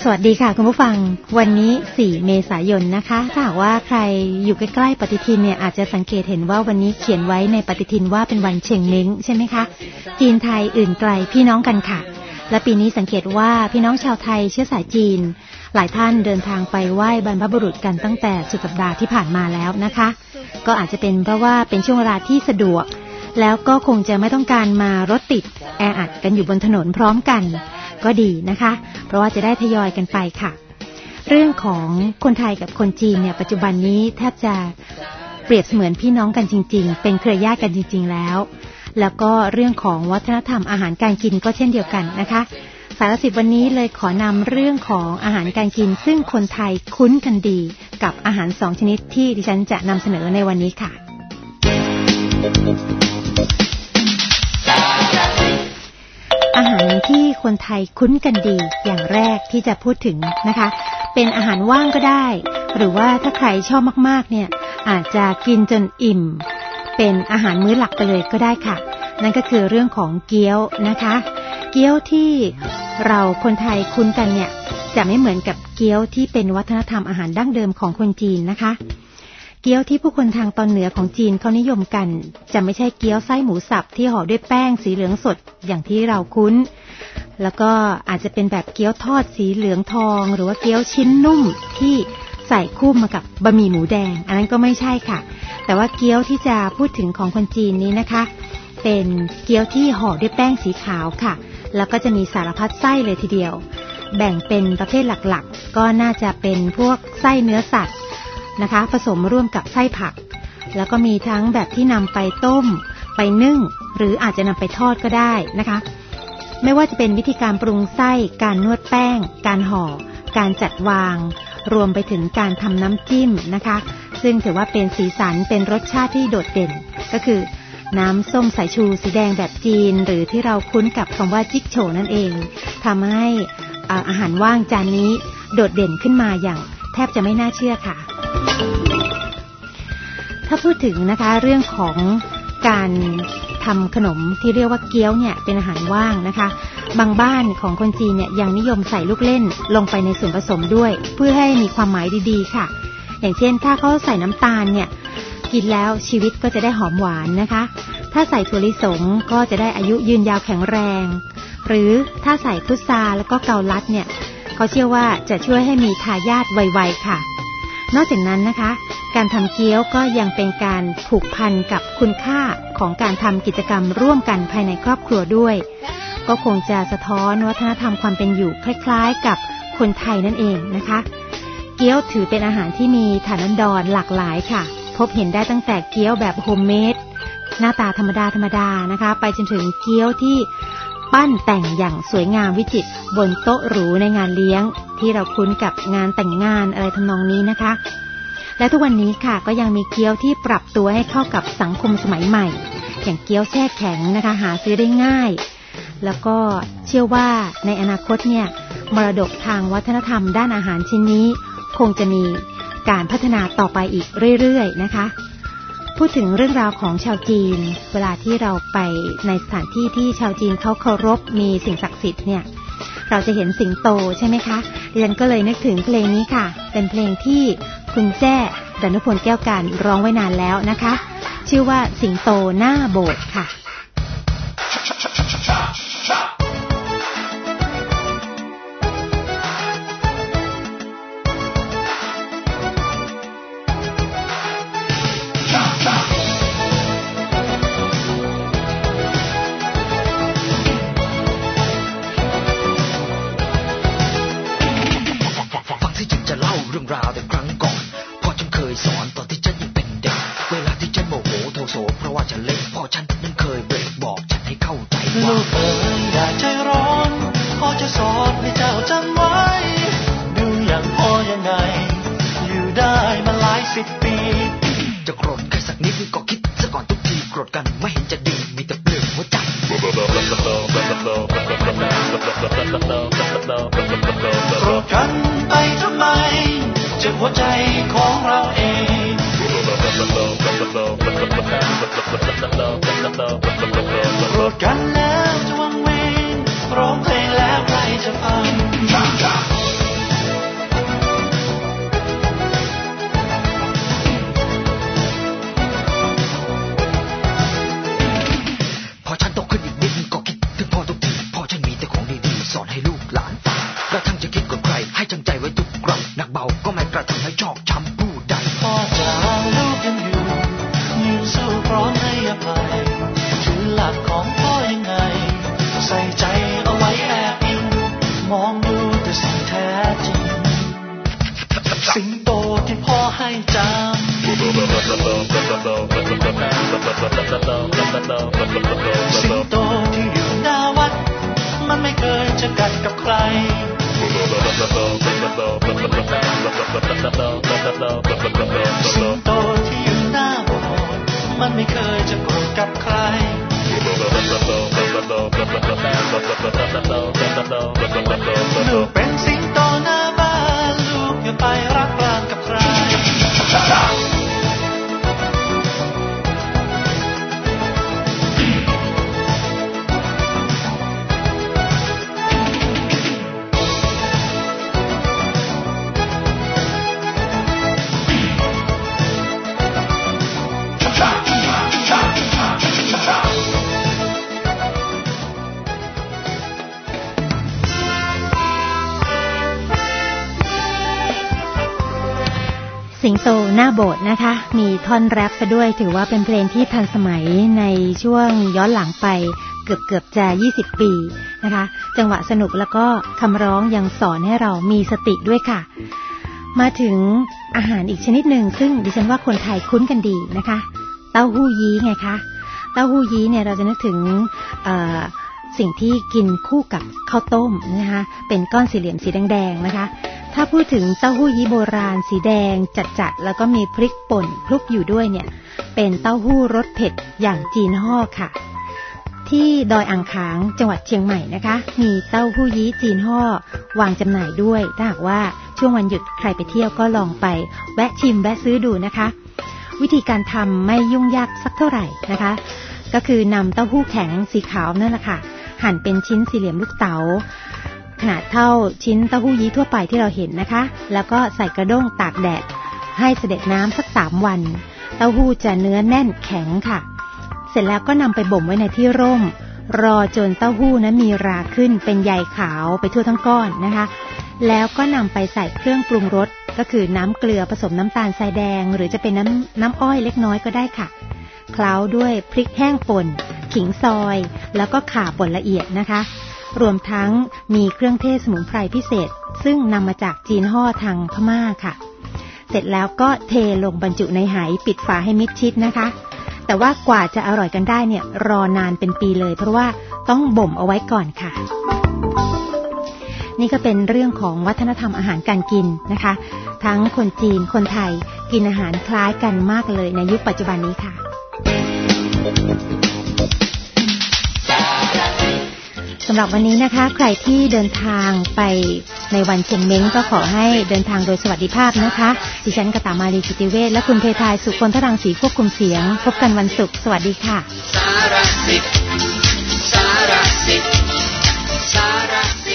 วัสดีค่ะคุณผู้ฟังวันนี้4เมษายนนะคะถ้าหากว่าใครอยู่ใกล้ๆปฏิทินเนี่ยอาจจะสังเกตเห็นว่าวันนี้เขียนไว้ในปฏิทินว่าเป็นวันเชงเม้งใช่ไหมคะจีนไทยอื่นไกลพี่น้องกันค่ะและปีนี้สังเกตว่าพี่น้องชาวไทยเชื้อสายจีนหลายท่านเดินทางไปไหว้บรรพบุรุษกันตั้งแต่สุดสัปดาห์ที่ผ่านมาแล้วนะคะก็อาจจะเป็นเพราะว่าเป็นช่วงเวลาที่สะดวกแล้วก็คงจะไม่ต้องการมารถติดแออัดกันอยู่บนถนนพร้อมกันก็ดีนะคะเพราะว่าจะได้ทยอยกันไปค่ะเรื่องของคนไทยกับคนจีนเนี่ยปัจจุบันนี้แทบจะเปรียบเสมือนพี่น้องกันจริงๆเป็นเครือญาติกันจริงๆแล้วก็เรื่องของวัฒนธรรมอาหารการกินก็เช่นเดียวกันนะคะสารสิบวันนี้เลยขอนำเรื่องของอาหารการกินซึ่งคนไทยคุ้นกันดีกับอาหาร2ชนิดที่ดิฉันจะนำเสนอในวันนี้ค่ะอาหารที่คนไทยคุ้นกันดีอย่างแรกที่จะพูดถึงนะคะเป็นอาหารว่างก็ได้หรือว่าถ้าใครชอบมากๆเนี่ยอาจจะกินจนอิ่มเป็นอาหารมื้อหลักไปเลยก็ได้ค่ะนั่นก็คือเรื่องของเกี๊ยวนะคะเกี๊ยวที่เราคนไทยคุ้นกันเนี่ยจะไม่เหมือนกับเกี๊ยวที่เป็นวัฒนธรรมอาหารดั้งเดิมของคนจีนนะคะเกี๊ยวที่ผู้คนทางตอนเหนือของจีนเขานิยมกันจะไม่ใช่เกี๊ยวไส้หมูสับที่ห่อด้วยแป้งสีเหลืองสดอย่างที่เราคุ้นแล้วก็อาจจะเป็นแบบเกี๊ยวทอดสีเหลืองทองหรือว่าเกี๊ยวชิ้นนุ่มที่ใส่คู่มากับบะหมี่หมูแดงอันนั้นก็ไม่ใช่ค่ะแต่ว่าเกี๊ยวที่จะพูดถึงของคนจีนนี้นะคะเป็นเกี๊ยวที่ห่อด้วยแป้งสีขาวค่ะแล้วก็จะมีสารพัดไส้เลยทีเดียวแบ่งเป็นประเภทหลักๆก็น่าจะเป็นพวกไส้เนื้อสัตว์นะคะผสมร่วมกับไส้ผักแล้วก็มีทั้งแบบที่นำไปต้มไปนึ่งหรืออาจจะนำไปทอดก็ได้นะคะไม่ว่าจะเป็นวิธีการปรุงไส้การนวดแป้งการห่อการจัดวางรวมไปถึงการทำน้ำจิ้มนะคะซึ่งถือว่าเป็นสีสันเป็นรสชาติที่โดดเด่นก็คือน้ำส้มสายชูสีแดงแบบจีนหรือที่เราคุ้นกับคำว่าจิ๊กโฉนั่นเองทำให้อาหารว่างจานนี้โดดเด่นขึ้นมาอย่างแทบจะไม่น่าเชื่อค่ะถ้าพูดถึงนะคะเรื่องของการทำขนมที่เรียกว่าเกี๊ยวเนี่ยเป็นอาหารว่างนะคะบางบ้านของคนจีนเนี่ยยังนิยมใส่ลูกเล่นลงไปในส่วนผสมด้วยเพื่อให้มีความหมายดีๆค่ะอย่างเช่นถ้าเขาใส่น้ำตาลเนี่ยกินแล้วชีวิตก็จะได้หอมหวานนะคะถ้าใส่ถั่วลิสงก็จะได้อายุยืนยาวแข็งแรงหรือถ้าใส่พุทราแล้วก็เกาลัดเนี่ยเขาเชื่อว่าจะช่วยให้มีทายาทไวๆค่ะนอกจากนั้นนะคะการทำเกี๊ยวก็ยังเป็นการผูกพันกับคุณค่าของการทำกิจกรรมร่วมกันภายในครอบครัวด้วยก็คงจะสะท้อนวัฒนธรรมความเป็นอยู่คล้ายๆกับคนไทยนั่นเองนะคะเกี๊ยวถือเป็นอาหารที่มีฐานันดรหลากหลายค่ะพบเห็นได้ตั้งแต่เกี๊ยวแบบโฮมเมดหน้าตาธรรมดานะคะไปจนถึงเกี๊ยวที่ปั้นแต่งอย่างสวยงามวิจิตรบนโต๊ะหรูในงานเลี้ยงที่เราคุ้นกับงานแต่งงานอะไรทำนองนี้นะคะและทุกวันนี้ค่ะก็ยังมีเกี๊ยวที่ปรับตัวให้เข้ากับสังคมสมัยใหม่อย่างเกี๊ยวแช่แข็งนะคะหาซื้อได้ง่ายแล้วก็เชื่อว่าในอนาคตเนี่ยมรดกทางวัฒนธรรมด้านอาหารชิ้นนี้คงจะมีการพัฒนาต่อไปอีกเรื่อยๆนะคะพูดถึงเรื่องราวของชาวจีนเวลาที่เราไปในสถานที่ที่ชาวจีนเขาเคารพมีสิ่งศักดิ์สิทธิ์เนี่ยเราจะเห็นสิงโตใช่ไหมคะดิฉันก็เลยนึกถึงเพลงนี้ค่ะเป็นเพลงที่คุณแจ้ดนุพลแก้วการร้องไว้นานแล้วนะคะชื่อว่าสิงโตหน้าโบสถ์ค่ะส่ใจเอาไว้แอบอิงมองดูแต่สิ่งแท้จริงสิงโตที่พ่อให้จำสิงโตที่อยู่หน้าวัดมันไม่เคยจะกัดกับใครสิงโตที่อยู่หน้าโบสถ์มันไม่เคยจะโกรธกับใครลูกเป็นสิงโตหน้าบ้านลูกอย่าไปรักรานกับใครสิงโตหน้าโบสถ์นะคะมีท่อนแรปซะด้วยถือว่าเป็นเพลงที่ทันสมัยในช่วงย้อนหลังไปเกือบจะ20ปีนะคะจังหวะสนุกแล้วก็คำร้องยังสอนให้เรามีสติด้วยค่ะมาถึงอาหารอีกชนิดหนึ่งซึ่งดิฉันว่าคนไทยคุ้นกันดีนะคะเต้าหู้ยี้ไงคะเต้าหู้ยี้เนี่ยเราจะนึกถึงสิ่งที่กินคู่กับข้าวต้มนะคะเป็นก้อนสี่เหลี่ยมสีแดงๆนะคะถ้าพูดถึงเต้าหู้ยี้โบราณสีแดงจัดๆแล้วก็มีพริกป่นคลุกอยู่ด้วยเนี่ยเป็นเต้าหู้รสเผ็ดอย่างจีนฮ่อค่ะที่ดอยอ่างขางจังหวัดเชียงใหม่นะคะมีเต้าหู้ยี้จีนฮ่อวางจำหน่ายด้วยถ้าหากว่าช่วงวันหยุดใครไปเที่ยวก็ลองไปแวะชิมแวะซื้อดูนะคะวิธีการทำไม่ยุ่งยากสักเท่าไหร่นะคะก็คือนำเต้าหู้แข็งสีขาวนั่นแหละค่ะหั่นเป็นชิ้นสี่เหลี่ยมลูกเต๋าขนาดเท่าชิ้นเต้าหู้ยี้ทั่วไปที่เราเห็นนะคะแล้วก็ใส่กระด้งตากแดดให้เสด็จน้ำสัก3 วันเต้าหู้จะเนื้อแน่นแข็งค่ะเสร็จแล้วก็นำไปบ่มไว้ในที่ร่มรอจนเต้าหู้นั้นมีราขึ้นเป็นใยขาวไปทั่วทั้งก้อนนะคะแล้วก็นำไปใส่เครื่องปรุงรสก็คือน้ำเกลือผสมน้ำตาลทรายแดงหรือจะเป็นน้ำอ้อยเล็กน้อยก็ได้ค่ะเคล้าด้วยพริกแห้งป่นขิงซอยแล้วก็ข่าป่นละเอียดนะคะรวมทั้งมีเครื่องเทศสมุนไพรพิเศษซึ่งนำมาจากจีนฮ่อทางพม่าค่ะเสร็จแล้วก็เทลงบรรจุในไหปิดฝาให้มิดชิดนะคะแต่ว่ากว่าจะอร่อยกันได้เนี่ยรอนานเป็นปีเลยเพราะว่าต้องบ่มเอาไว้ก่อนค่ะนี่ก็เป็นเรื่องของวัฒนธรรมอาหารการกินนะคะทั้งคนจีนคนไทยกินอาหารคล้ายกันมากเลยในยุคปัจจุบันนี้ค่ะสำหรับวันนี้นะคะใครที่เดินทางไปในวันเชียงเม้งก็ขอให้เดินทางโดยสวัสดิภาพนะคะดิฉันกตมาลีกิติเวชและคุณเพทายสุคนทรังสีควบคุมเสียงพบกันวันศุกร์สวัสดีค่ะสารสิทธิ์